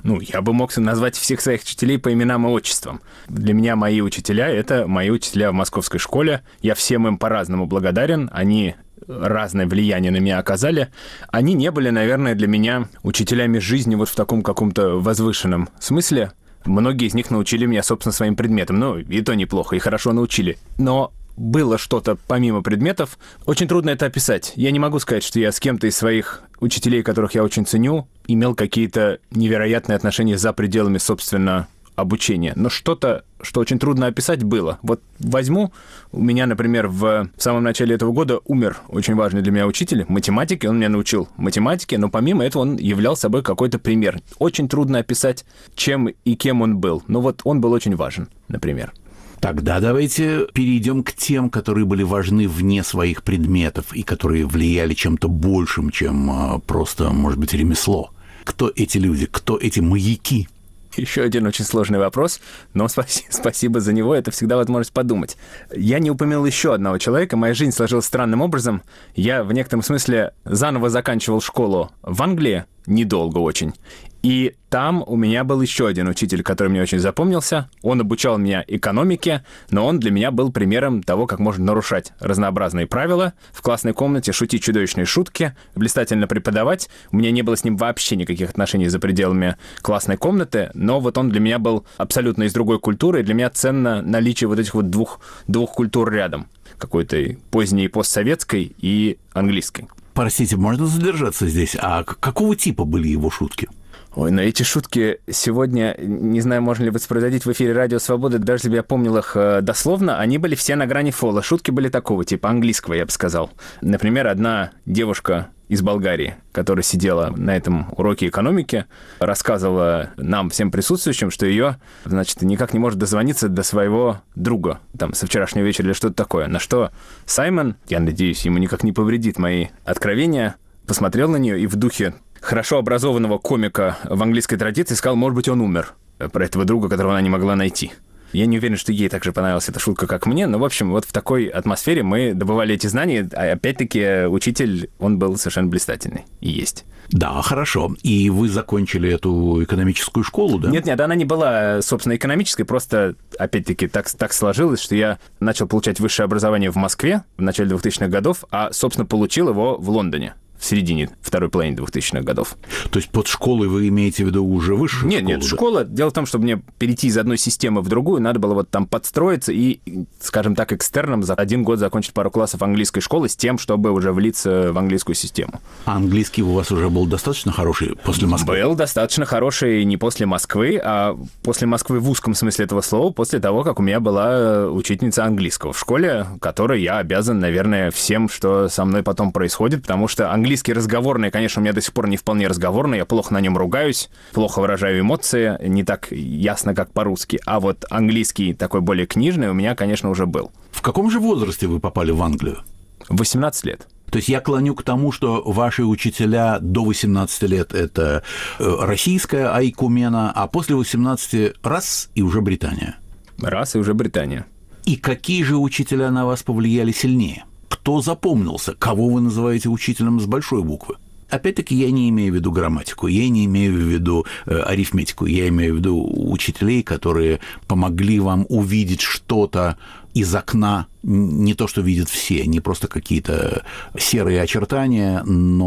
Ну, я бы мог назвать всех своих учителей по именам и отчествам. Для меня мои учителя — это мои учителя в московской школе. Я всем им по-разному благодарен. Они разное влияние на меня оказали. Они не были, наверное, для меня учителями жизни вот в таком каком-то возвышенном смысле. Многие из них научили меня, собственно, своим предметам. Ну, и то неплохо, и хорошо научили. Но было что-то помимо предметов. Очень трудно это описать. Я не могу сказать, что я с кем-то из своих учителей, которых я очень ценю, имел какие-то невероятные отношения за пределами, собственно, обучения. Но что-то, что очень трудно описать, было. Вот возьму, у меня, например, в самом начале этого года умер очень важный для меня учитель математики. Он меня научил математике, но помимо этого он являл собой какой-то пример. Очень трудно описать, чем и кем он был. Но вот он был очень важен, например. Тогда давайте перейдем к тем, которые были важны вне своих предметов и которые влияли чем-то большим, чем просто, может быть, ремесло. Кто эти люди? Кто эти маяки? Еще один очень сложный вопрос, но спаси- спасибо за него, это всегда возможность подумать. Я не упомянул еще одного человека, моя жизнь сложилась странным образом. Я в некотором смысле заново заканчивал школу в Англии, недолго очень, и там у меня был еще один учитель, который мне очень запомнился. Он обучал меня экономике, но он для меня был примером того, как можно нарушать разнообразные правила, в классной комнате шутить чудовищные шутки, блистательно преподавать. У меня не было с ним вообще никаких отношений за пределами классной комнаты, но вот он для меня был абсолютно из другой культуры, и для меня ценно наличие вот этих вот двух, двух культур рядом, какой-то поздней постсоветской и английской. Простите, можно задержаться здесь? А какого типа были его шутки? Ой, но эти шутки сегодня, не знаю, можно ли воспроизводить в эфире «Радио Свобода», даже если бы я помнил их дословно, они были все на грани фола. Шутки были такого типа, английского, я бы сказал. Например, одна девушка из Болгарии, которая сидела на этом уроке экономики, рассказывала нам, всем присутствующим, что ее, значит, никак не может дозвониться до своего друга, там, со вчерашнего вечера или что-то такое. На что Саймон, я надеюсь, ему никак не повредит мои откровения, посмотрел на нее и в духе хорошо образованного комика в английской традиции сказал, может быть, он умер, про этого друга, которого она не могла найти. Я не уверен, что ей так же понравилась эта шутка, как мне, но, в общем, вот в такой атмосфере мы добывали эти знания, а опять-таки учитель, он был совершенно блистательный и есть. Да, хорошо. И вы закончили эту экономическую школу, да? Нет-нет, она не была, собственно, экономической, просто, опять-таки, так, так сложилось, что я начал получать высшее образование в Москве в начале двухтысячных годов, а, собственно, получил его в Лондоне. В середине второй половины двухтысячных годов. То есть под школой вы имеете в виду уже высшую нет, школу? Нет, нет, да? школа. Дело в том, что мне перейти из одной системы в другую, надо было вот там подстроиться и, скажем так, экстерном за один год закончить пару классов английской школы с тем, чтобы уже влиться в английскую систему. А английский у вас уже был достаточно хороший после Москвы? Был достаточно хороший не после Москвы, а после Москвы в узком смысле этого слова, после того, как у меня была учительница английского в школе, которой я обязан, наверное, всем, что со мной потом происходит, потому что английский разговорный, конечно, у меня до сих пор не вполне разговорный, я плохо на нем ругаюсь, плохо выражаю эмоции, не так ясно, как по-русски. А вот английский такой более книжный у меня, конечно, уже был. В каком же возрасте вы попали в Англию? В восемнадцать лет. То есть я клоню к тому, что ваши учителя до восемнадцати лет – это российская айкумена, а после восемнадцати – раз – и уже Британия. Раз – и уже Британия. И какие же учителя на вас повлияли сильнее? Кто запомнился? Кого вы называете учителем с большой буквы? Опять-таки, я не имею в виду грамматику, я не имею в виду э, арифметику, я имею в виду учителей, которые помогли вам увидеть что-то из окна, не то, что видят все, не просто какие-то серые очертания,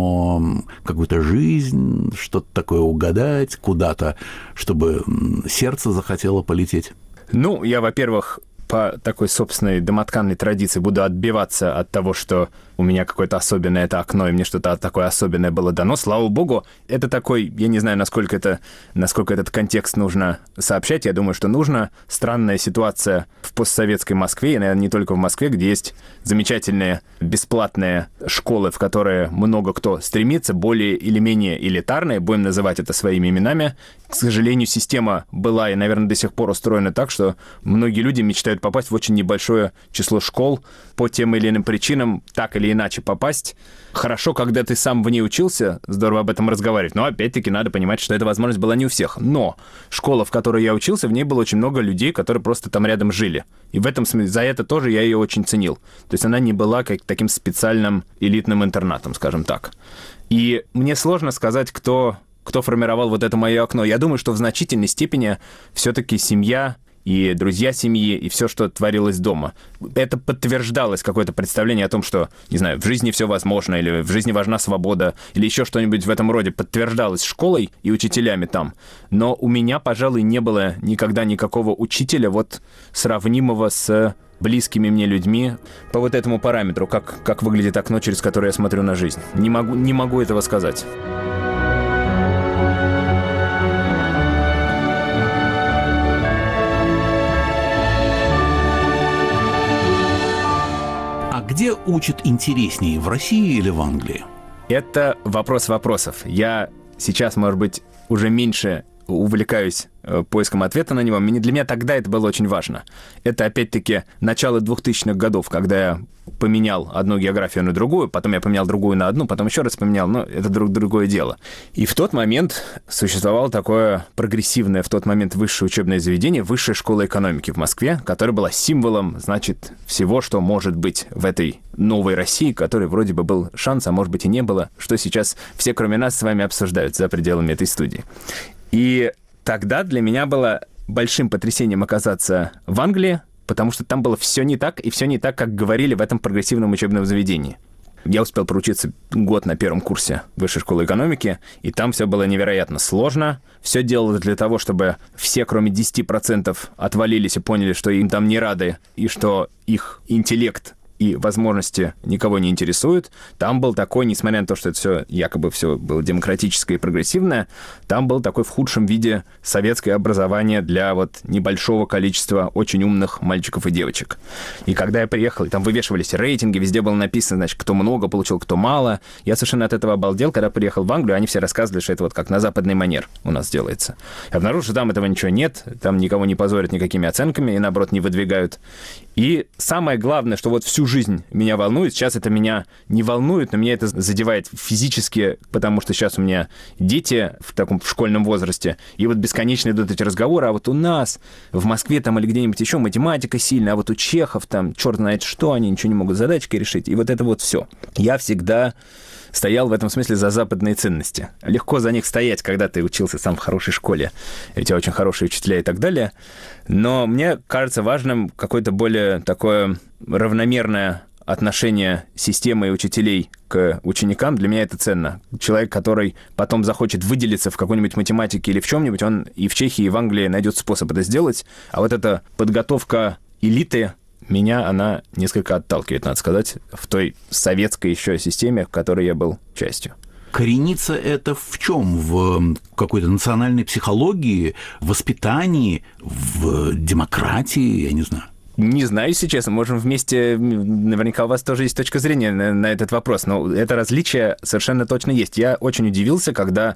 но какую-то жизнь, что-то такое угадать, куда-то, чтобы сердце захотело полететь. Ну, я, во-первых, по такой собственной домотканной традиции буду отбиваться от того, что у меня какое-то особенное это окно, и мне что-то такое особенное было дано. Слава богу, это такой, я не знаю, насколько, это, насколько этот контекст нужно сообщать. Я думаю, что нужно. Странная ситуация в постсоветской Москве, и, наверное, не только в Москве, где есть замечательные бесплатные школы, в которые много кто стремится, более или менее элитарные, будем называть это своими именами. К сожалению, система была и, наверное, до сих пор устроена так, что многие люди мечтают попасть в очень небольшое число школ по тем или иным причинам, так или иначе попасть. Хорошо, когда ты сам в ней учился, здорово об этом разговаривать, но опять-таки надо понимать, что эта возможность была не у всех. Но школа, в которой я учился, в ней было очень много людей, которые просто там рядом жили. И в этом смысле за это тоже я ее очень ценил. То есть она не была как таким специальным элитным интернатом, скажем так. И мне сложно сказать, кто... кто формировал вот это мое окно? Я думаю, что в значительной степени все-таки семья и друзья семьи, и все, что творилось дома. Это подтверждалось какое-то представление о том, что, не знаю, в жизни все возможно, или в жизни важна свобода, или еще что-нибудь в этом роде подтверждалось школой и учителями там. Но у меня, пожалуй, не было никогда никакого учителя, вот сравнимого с близкими мне людьми по вот этому параметру, как, как выглядит окно, через которое я смотрю на жизнь. Не могу, не могу этого сказать. Где учат интереснее, в России или в Англии? Это вопрос вопросов. Я сейчас, может быть, уже меньше увлекаюсь поиском ответа на него. Для меня тогда это было очень важно. Это, опять-таки, начало двухтысячных годов, когда я поменял одну географию на другую, потом я поменял другую на одну, потом еще раз поменял, но это друг, другое дело. И в тот момент существовало такое прогрессивное в тот момент высшее учебное заведение, Высшая школа экономики в Москве, которая была символом, значит, всего, что может быть в этой новой России, которой вроде бы был шанс, а может быть и не было, что сейчас все, кроме нас, с вами обсуждают за пределами этой студии. И тогда для меня было большим потрясением оказаться в Англии, потому что там было все не так, и все не так, как говорили в этом прогрессивном учебном заведении. Я успел проучиться год на первом курсе Высшей школы экономики, и там все было невероятно сложно. Все делалось для того, чтобы все, кроме десяти процентов, отвалились и поняли, что им там не рады, и что их интеллект и возможности никого не интересуют. Там был такой, несмотря на то, что это все якобы все было демократическое и прогрессивное, там был такой в худшем виде советское образование для вот небольшого количества очень умных мальчиков и девочек. И когда я приехал, и там вывешивались рейтинги, везде было написано, значит, кто много получил, кто мало. Я совершенно от этого обалдел. Когда приехал в Англию, они все рассказывали, что это вот как на западный манер у нас делается. Я обнаружил, что там этого ничего нет, там никого не позорят никакими оценками и, наоборот, не выдвигают. И самое главное, что вот всю жизнь меня волнует, сейчас это меня не волнует, но меня это задевает физически, потому что сейчас у меня дети в таком в школьном возрасте, и вот бесконечно идут эти разговоры, а вот у нас в Москве там или где-нибудь еще математика сильная, а вот у чехов там черт знает что, они ничего не могут задачкой решить, и вот это вот все. Я всегда стоял в этом смысле за западные ценности. Легко за них стоять, когда ты учился сам в хорошей школе, у тебя очень хорошие учителя и так далее. Но мне кажется важным какое-то более такое равномерное отношение системы и учителей к ученикам. Для меня это ценно. Человек, который потом захочет выделиться в какой-нибудь математике или в чем-нибудь, он и в Чехии, и в Англии найдет способ это сделать. А вот эта подготовка элиты, меня она несколько отталкивает, надо сказать, в той советской еще системе, в которой я был частью. Коренится это в чем? В какой-то национальной психологии, в воспитании, в демократии, я не знаю. Не знаю, если честно. Можем вместе... Наверняка у вас тоже есть точка зрения на, на этот вопрос, но это различие совершенно точно есть. Я очень удивился, когда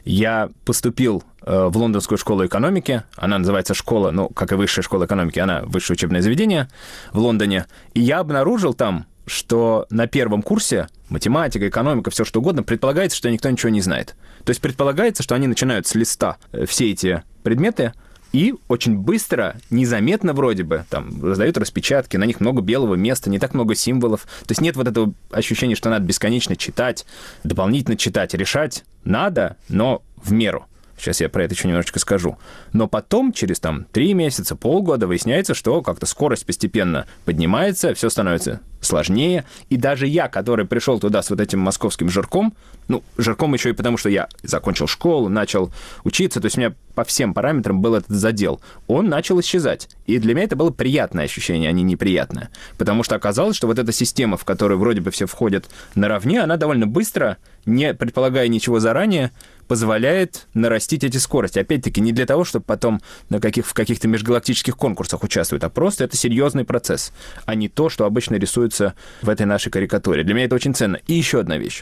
я поступил в Лондонскую школу экономики. Она называется школа, ну, как и Высшая школа экономики, она высшее учебное заведение в Лондоне. И я обнаружил там, что на первом курсе математика, экономика, все что угодно, предполагается, что никто ничего не знает. То есть предполагается, что они начинают с листа все эти предметы, и очень быстро, незаметно вроде бы, там, раздают распечатки, на них много белого места, не так много символов. То есть нет вот этого ощущения, что надо бесконечно читать, дополнительно читать, решать надо, но в меру. Сейчас я про это еще немножечко скажу. Но потом, через там три месяца, полгода, выясняется, что как-то скорость постепенно поднимается, все становится сложнее. И даже я, который пришел туда с вот этим московским жирком, ну, жирком еще и потому, что я закончил школу, начал учиться, то есть у меня по всем параметрам был этот задел, он начал исчезать. И для меня это было приятное ощущение, а не неприятное. Потому что оказалось, что вот эта система, в которую вроде бы все входят наравне, она довольно быстро, не предполагая ничего заранее, позволяет нарастить эти скорости. Опять-таки, не для того, чтобы потом на каких, в каких-то межгалактических конкурсах участвовать, а просто это серьезный процесс, а не то, что обычно рисуется в этой нашей карикатуре. Для меня это очень ценно. И еще одна вещь.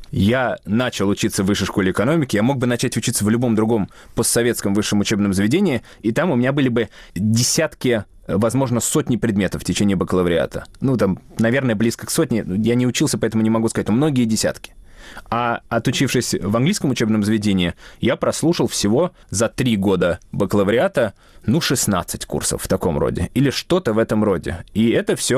Я начал учиться в Высшей школе экономики, я мог бы начать учиться в любом другом постсоветском высшем учебном заведении, и там у меня были бы десятки, возможно, сотни предметов в течение бакалавриата. Ну, там, наверное, близко к сотне. Я не учился, поэтому не могу сказать, но многие десятки. А отучившись в английском учебном заведении, я прослушал всего за три года бакалавриата, ну, шестнадцать курсов в таком роде, или что-то в этом роде. И это все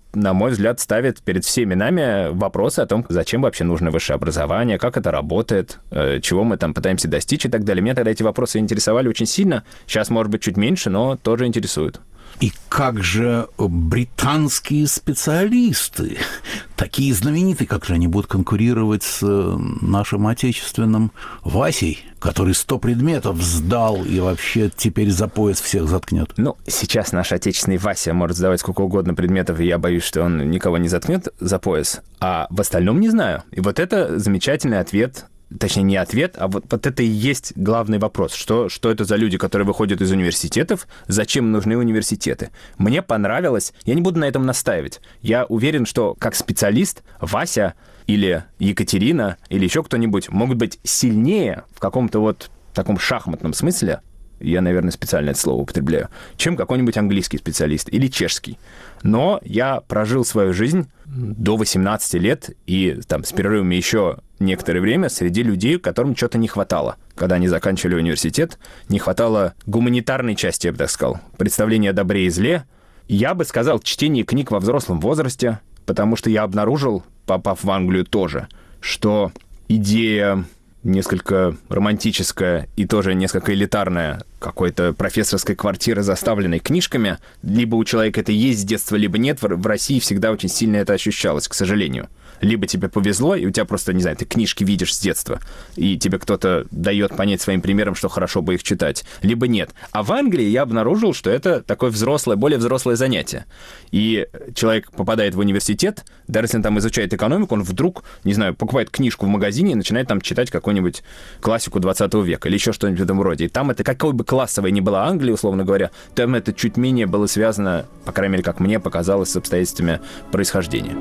на мой взгляд, ставит перед всеми нами вопросы о том, зачем вообще нужно высшее образование, как это работает, чего мы там пытаемся достичь и так далее. Меня тогда эти вопросы интересовали очень сильно. Сейчас, может быть, чуть меньше, но тоже интересуют. И как же британские специалисты, такие знаменитые, как же они будут конкурировать с нашим отечественным Васей, который сто предметов сдал и вообще теперь за пояс всех заткнет? Ну, сейчас наш отечественный Вася может сдавать сколько угодно предметов, и я боюсь, что он никого не заткнет за пояс, а в остальном не знаю. И вот это замечательный ответ. Точнее, не ответ, а вот, вот это и есть главный вопрос. Что, что это за люди, которые выходят из университетов? Зачем нужны университеты? Мне понравилось. Я не буду на этом настаивать. Я уверен, что как специалист Вася или Екатерина или еще кто-нибудь могут быть сильнее в каком-то вот таком шахматном смысле, я, наверное, специально это слово употребляю, чем какой-нибудь английский специалист или чешский. Но я прожил свою жизнь до восемнадцати лет и там с перерывами еще некоторое время среди людей, которым что-то не хватало. Когда они заканчивали университет, не хватало гуманитарной части, я бы так сказал, представления о добре и зле. Я бы сказал, чтение книг во взрослом возрасте, потому что я обнаружил, попав в Англию тоже, что идея несколько романтическая и тоже несколько элитарная какой-то профессорской квартиры, заставленной книжками. Либо у человека это есть с детства, либо нет. В России всегда очень сильно это ощущалось, к сожалению. Либо тебе повезло, и у тебя просто, не знаю, ты книжки видишь с детства, и тебе кто-то дает понять своим примером, что хорошо бы их читать. Либо нет. А в Англии я обнаружил, что это такое взрослое, более взрослое занятие. И человек попадает в университет, даже если он там изучает экономику, он вдруг, не знаю, покупает книжку в магазине и начинает там читать какую-нибудь классику двадцатого века или еще что-нибудь в этом роде. И там это, какой бы классовой ни была Англия, условно говоря, там это чуть менее было связано, по крайней мере, как мне показалось, с обстоятельствами происхождения.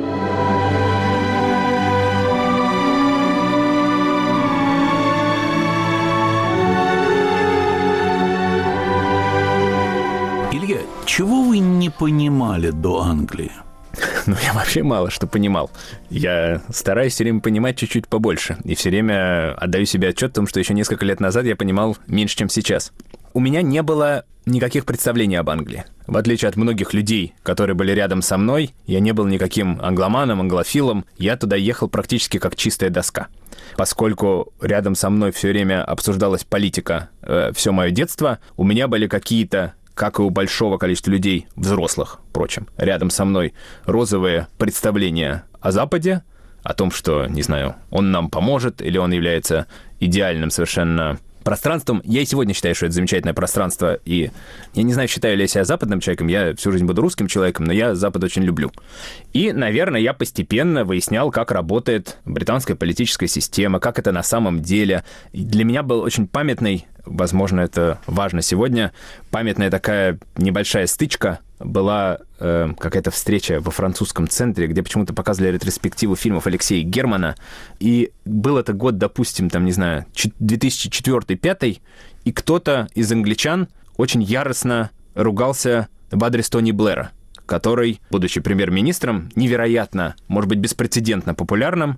Илья, чего вы не понимали до Англии? Ну, я вообще мало что понимал. Я стараюсь все время понимать чуть-чуть побольше. И все время отдаю себе отчет о том, что еще несколько лет назад я понимал меньше, чем сейчас. У меня не было никаких представлений об Англии. В отличие от многих людей, которые были рядом со мной, я не был никаким англоманом, англофилом. Я туда ехал практически как чистая доска. Поскольку рядом со мной все время обсуждалась политика э, все мое детство, у меня были какие-то, как и у большого количества людей, взрослых, впрочем, рядом со мной, розовые представления о Западе, о том, что, не знаю, он нам поможет, или он является идеальным совершенно пространством. Я и сегодня считаю, что это замечательное пространство, и я не знаю, считаю ли я себя западным человеком, я всю жизнь буду русским человеком, но я Запад очень люблю. И, наверное, я постепенно выяснял, как работает британская политическая система, как это на самом деле. И для меня был очень памятный, возможно, это важно сегодня, памятная такая небольшая стычка. Была э, какая-то встреча во французском центре, где почему-то показывали ретроспективу фильмов Алексея Германа. И был это год, допустим, там, не знаю, две тысячи четвёртый — две тысячи пятый, и кто-то из англичан очень яростно ругался в адрес Тони Блэра, который, будучи премьер-министром, невероятно, может быть, беспрецедентно популярным,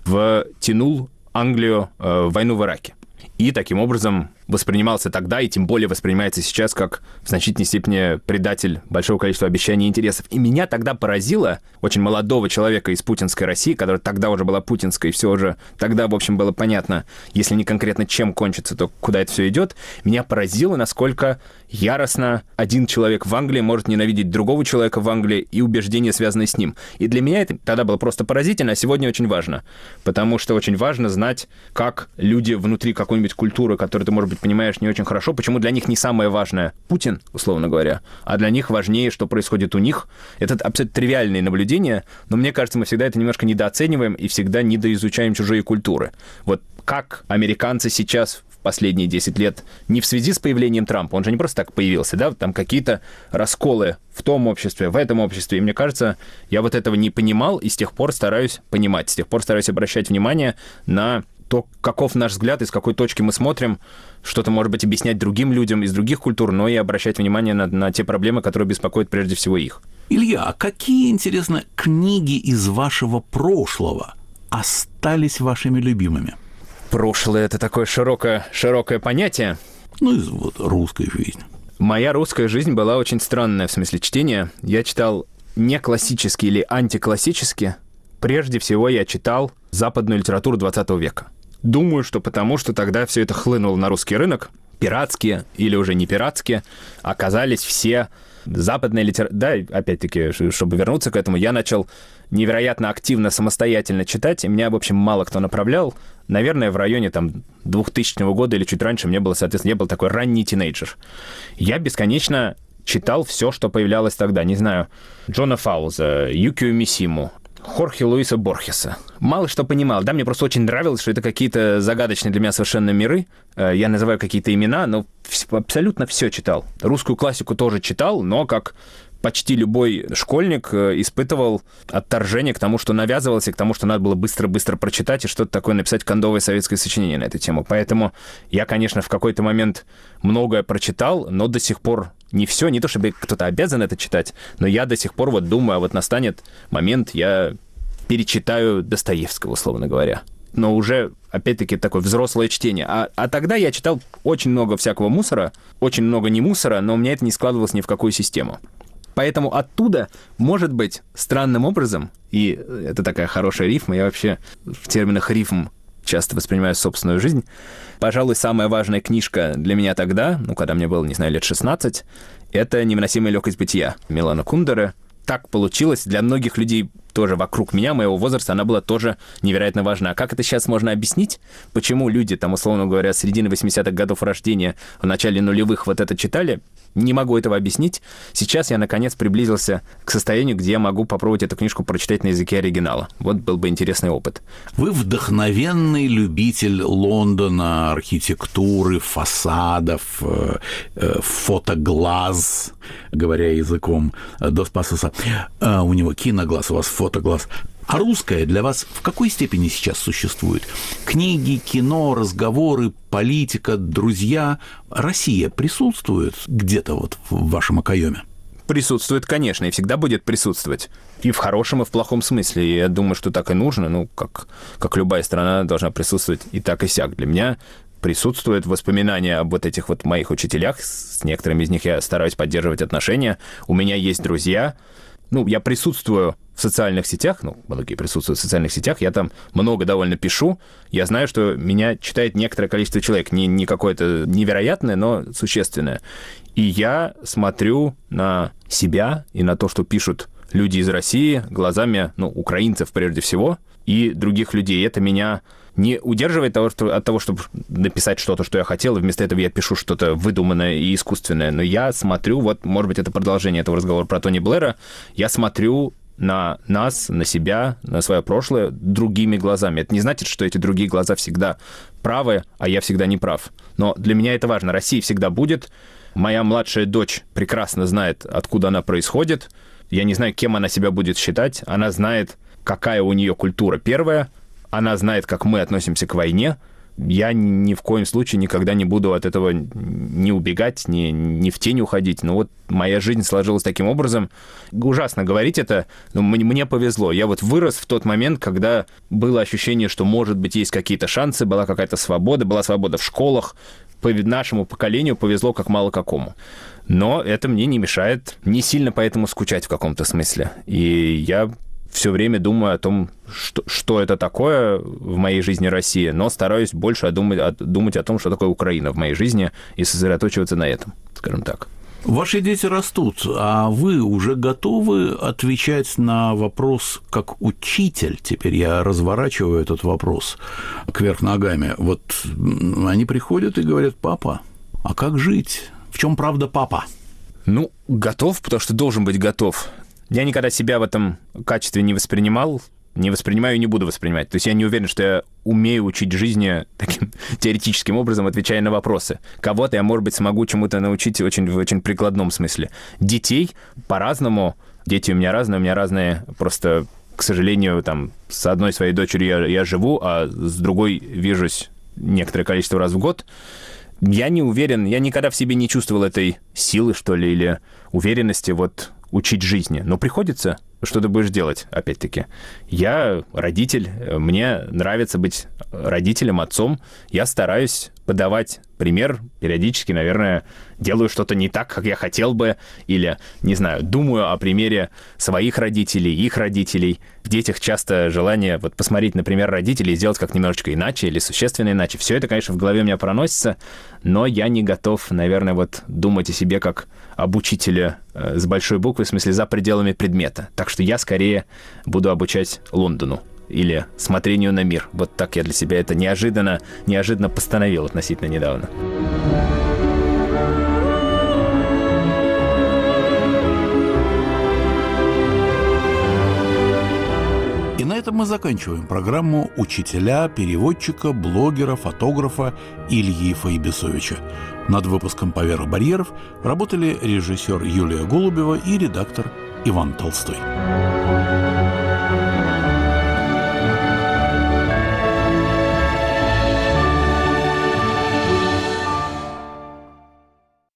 втянул Англию э, в войну в Ираке. И таким образом воспринимался тогда, и тем более воспринимается сейчас, как в значительной степени предатель большого количества обещаний и интересов. И меня тогда поразило, очень молодого человека из путинской России, которая тогда уже была путинской, и все уже тогда, в общем, было понятно, если не конкретно чем кончится, то куда это все идет. Меня поразило, насколько яростно один человек в Англии может ненавидеть другого человека в Англии и убеждения, связанные с ним. И для меня это тогда было просто поразительно, а сегодня очень важно. Потому что очень важно знать, как люди внутри какой-нибудь культуры, которую ты, может быть, понимаешь не очень хорошо, почему для них не самое важное Путин, условно говоря, а для них важнее, что происходит у них. Это абсолютно тривиальные наблюдения, но мне кажется, мы всегда это немножко недооцениваем и всегда недоизучаем чужие культуры. Вот как американцы сейчас в последние десять лет, не в связи с появлением Трампа, он же не просто так появился, да, там какие-то расколы в том обществе, в этом обществе, и мне кажется, я вот этого не понимал и с тех пор стараюсь понимать, с тех пор стараюсь обращать внимание на то, каков наш взгляд, из какой точки мы смотрим, что-то, может быть, объяснять другим людям из других культур, но и обращать внимание на, на те проблемы, которые беспокоят прежде всего их. Илья, а какие, интересно, книги из вашего прошлого остались вашими любимыми? Прошлое — это такое широкое, широкое понятие. Ну, из вот русской жизни. Моя русская жизнь была очень странная в смысле чтения. Я читал не классически или антиклассически, прежде всего я читал западную литературу двадцатого века. Думаю, что потому, что тогда все это хлынуло на русский рынок, пиратские или уже не пиратские, оказались все западные литературы. Да, опять-таки, чтобы вернуться к этому, я начал невероятно активно, самостоятельно читать, и меня, в общем, мало кто направлял. Наверное, в районе там двухтысячного года или чуть раньше мне было, соответственно, я был такой ранний тинейджер. Я бесконечно читал все, что появлялось тогда. Не знаю, Джона Фауза, Юкио Мисиму, Хорхе Луиса Борхеса. Мало что понимал. Да, мне просто очень нравилось, что это какие-то загадочные для меня совершенно миры. Я называю какие-то имена, но абсолютно все читал. Русскую классику тоже читал, но как почти любой школьник испытывал отторжение к тому, что навязывалось, и к тому, что надо было быстро-быстро прочитать и что-то такое написать кондовое советское сочинение на эту тему. Поэтому я, конечно, в какой-то момент многое прочитал, но до сих пор не все, не то чтобы кто-то обязан это читать, но я до сих пор вот думаю, а вот настанет момент, я перечитаю Достоевского, условно говоря. Но уже, опять-таки, такое взрослое чтение. А, а тогда я читал очень много всякого мусора, очень много не мусора, но у меня это не складывалось ни в какую систему. Поэтому оттуда, может быть, странным образом, и это такая хорошая рифма, я вообще в терминах рифм часто воспринимаю собственную жизнь, пожалуй, самая важная книжка для меня тогда, ну, когда мне было, не знаю, лет шестнадцать, это «Невыносимая легкость бытия» Милана Кундеры. Так получилось, для многих людей тоже вокруг меня, моего возраста, она была тоже невероятно важна. А как это сейчас можно объяснить? Почему люди, там, условно говоря, с середины восьмидесятых годов рождения, в начале нулевых вот это читали? Не могу этого объяснить. Сейчас я, наконец, приблизился к состоянию, где я могу попробовать эту книжку прочитать на языке оригинала. Вот был бы интересный опыт. Вы вдохновенный любитель Лондона, архитектуры, фасадов, фотоглаз, говоря языком Дос Пасоса. У него киноглаз, у вас фотоглаз. А русское для вас в какой степени сейчас существует? Книги, кино, разговоры, политика, друзья. Россия присутствует где-то вот в вашем окоеме? Присутствует, конечно, и всегда будет присутствовать. И в хорошем, и в плохом смысле. И я думаю, что так и нужно. Ну, как, как любая страна должна присутствовать и так, и сяк. Для меня присутствуют воспоминания об вот этих вот моих учителях. С некоторыми из них я стараюсь поддерживать отношения. У меня есть друзья. Ну, я присутствую в социальных сетях, ну, многие присутствуют в социальных сетях, я там много довольно пишу, я знаю, что меня читает некоторое количество человек, не, не какое-то невероятное, но существенное. И я смотрю на себя и на то, что пишут люди из России глазами, ну, украинцев прежде всего, и других людей. Это меня не удерживает того, что, от того, чтобы написать что-то, что я хотел, и вместо этого я пишу что-то выдуманное и искусственное. Но я смотрю, вот, может быть, это продолжение этого разговора про Тони Блэра, я смотрю на нас, на себя, на свое прошлое другими глазами. Это не значит, что эти другие глаза всегда правы, а я всегда не прав. Но для меня это важно. Россия всегда будет. Моя младшая дочь прекрасно знает, откуда она происходит. Я не знаю, кем она себя будет считать. Она знает, какая у нее культура первая. Она знает, как мы относимся к войне. Я ни в коем случае никогда не буду от этого ни убегать, ни, ни в тень уходить. Но вот моя жизнь сложилась таким образом. Ужасно говорить это, но мне, мне повезло. Я вот вырос в тот момент, когда было ощущение, что, может быть, есть какие-то шансы, была какая-то свобода, была свобода в школах. По нашему поколению повезло как мало какому. Но это мне не мешает не сильно поэтому скучать в каком-то смысле. И я все время думаю о том, что, что это такое в моей жизни Россия, но стараюсь больше думать, думать о том, что такое Украина в моей жизни, и сосредоточиваться на этом, скажем так. Ваши дети растут, а вы уже готовы отвечать на вопрос как учитель? Теперь я разворачиваю этот вопрос кверх ногами. Вот они приходят и говорят: папа, а как жить? В чем правда, папа? Ну, готов, потому что должен быть готов. Я никогда себя в этом качестве не воспринимал, не воспринимаю и не буду воспринимать. То есть я не уверен, что я умею учить жизни таким теоретическим образом, отвечая на вопросы. Кого-то я, может быть, смогу чему-то научить очень, в очень прикладном смысле. Детей по-разному. Дети у меня разные, у меня разные просто, к сожалению, там, с одной своей дочерью я, я живу, а с другой вижусь некоторое количество раз в год. Я не уверен, я никогда в себе не чувствовал этой силы, что ли, или уверенности вот учить жизни. Но приходится. Что ты будешь делать, опять-таки? Я родитель, мне нравится быть родителем, отцом. Я стараюсь подавать пример, периодически, наверное, делаю что-то не так, как я хотел бы, или, не знаю, думаю о примере своих родителей, их родителей. В детях часто желание вот посмотреть, например, родителей и сделать как немножечко иначе или существенно иначе. Все это, конечно, в голове у меня проносится, но я не готов, наверное, вот думать о себе как об учителе э, с большой буквы, в смысле, за пределами предмета. Так что я скорее буду обучать Лондону или смотрению на мир. Вот так я для себя это неожиданно, неожиданно постановил относительно недавно. И на этом мы заканчиваем программу учителя, переводчика, блогера, фотографа Ильи Фаибисовича. Над выпуском «Поверх барьеров» работали режиссер Юлия Голубева и редактор Иван Толстой.